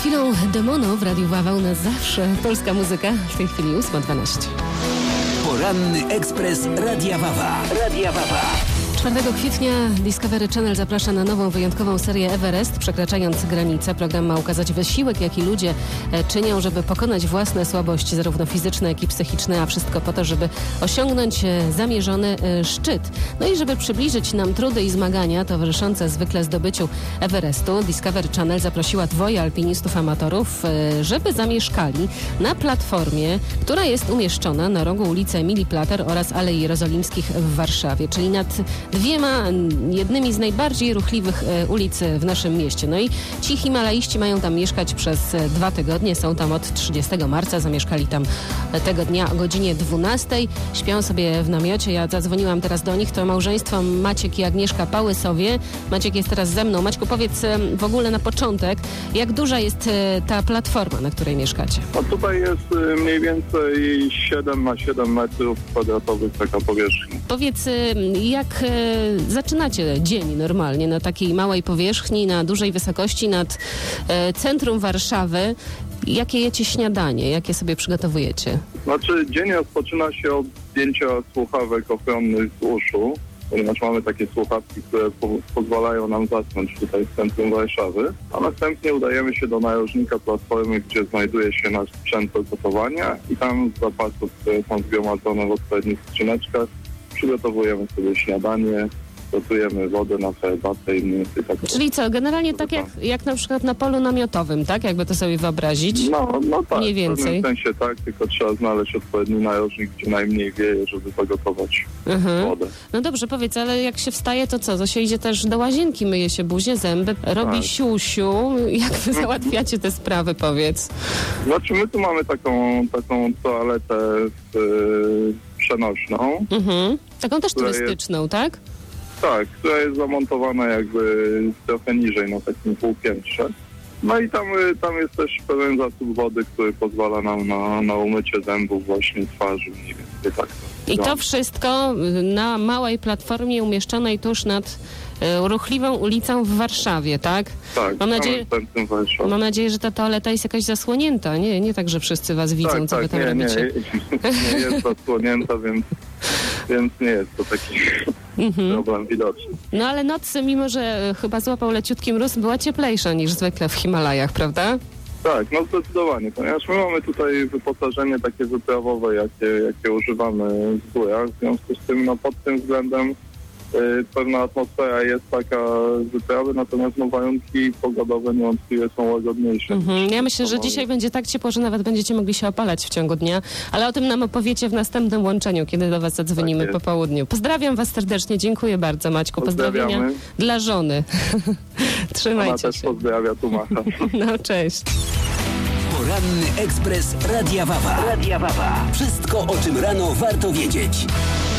chwilą Demono w Radiu Wawał na zawsze. Polska muzyka, w tej chwili 8:12. Poranny ekspres Radia Wawa. 4 kwietnia Discovery Channel zaprasza na nową, wyjątkową serię Everest. Przekraczając granice, program ma ukazać wysiłek, jaki ludzie czynią, żeby pokonać własne słabości, zarówno fizyczne, jak i psychiczne, a wszystko po to, żeby osiągnąć zamierzony szczyt. No i żeby przybliżyć nam trudy i zmagania towarzyszące zwykle zdobyciu Everestu, Discovery Channel zaprosiła 2 alpinistów amatorów, żeby zamieszkali na platformie, która jest umieszczona na rogu ulicy Emilii Plater oraz Alei Jerozolimskich w Warszawie, czyli nad jednymi z najbardziej ruchliwych ulic w naszym mieście. No i ci himalaiści mają tam mieszkać przez 2 tygodnie. Są tam od 30 marca. Zamieszkali tam tego dnia o godzinie 12. Śpią sobie w namiocie. Ja zadzwoniłam teraz do nich. To małżeństwo Maciek i Agnieszka Pałysowie. Maciek jest teraz ze mną. Maćku, powiedz w ogóle na początek, jak duża jest ta platforma, na której mieszkacie? No tutaj jest mniej więcej 7 na 7 metrów kwadratowych taka powierzchnia. Powiedz, jak zaczynacie dzień normalnie na takiej małej powierzchni, na dużej wysokości nad centrum Warszawy? Jakie jecie śniadanie? Jakie sobie przygotowujecie? Znaczy dzień rozpoczyna się od zdjęcia słuchawek ochronnych z uszu, ponieważ mamy takie słuchawki, które pozwalają nam zasnąć tutaj w centrum Warszawy, a następnie udajemy się do narożnika platformy, gdzie znajduje się nasz sprzęt do gotowania i tam z zapasów, które są zgromadzone w odpowiednich skrzyneczkach, przygotowujemy sobie śniadanie, gotujemy wodę na herbatę i mniej więcej tak. Czyli co, generalnie tak jak na przykład na polu namiotowym, tak? Jakby to sobie wyobrazić? No tak, mniej więcej. W pewnym sensie tak, tylko trzeba znaleźć odpowiedni narożnik, gdzie najmniej wieje, żeby zagotować wodę. No dobrze, powiedz, ale jak się wstaje, to co? To się idzie też do łazienki, myje się buzię, zęby, robi siusiu. Jak wy załatwiacie te sprawy, powiedz? Znaczy my tu mamy taką toaletę przenośną. Taką też turystyczną, tak? Tak, która jest zamontowana jakby trochę niżej na takim półpiętrze. No i tam jest też pełen zasób wody, który pozwala nam na umycie zębów, właśnie twarzy, mniej więcej tak. I to wszystko na małej platformie umieszczonej tuż nad ruchliwą ulicą w Warszawie, tak? Tak, mam nadzieję, że ta toaleta jest jakaś zasłonięta, nie tak, że wszyscy was widzą, co wy tam robicie. Nie jest zasłonięta, więc nie jest to taki problem widoczny. No ale noc, mimo że chyba złapał leciutki mróz, była cieplejsza niż zwykle w Himalajach, prawda? Tak, no zdecydowanie, ponieważ my mamy tutaj wyposażenie takie wyprawowe, jakie używamy w górach, w związku z tym, no pod tym względem pewna atmosfera jest taka wyprawy, natomiast warunki pogodowe niewątpliwie są łagodniejsze. Ja myślę, że dzisiaj będzie tak ciepło, że nawet będziecie mogli się opalać w ciągu dnia, ale o tym nam opowiecie w następnym łączeniu, kiedy do was zadzwonimy po południu. Pozdrawiam was serdecznie, dziękuję bardzo, Maćku. Pozdrowienia dla żony. Trzymajcie się. Ona też pozdrawia, tu macha. No, cześć. Poranny ekspres Radia Wawa. Wszystko, o czym rano warto wiedzieć.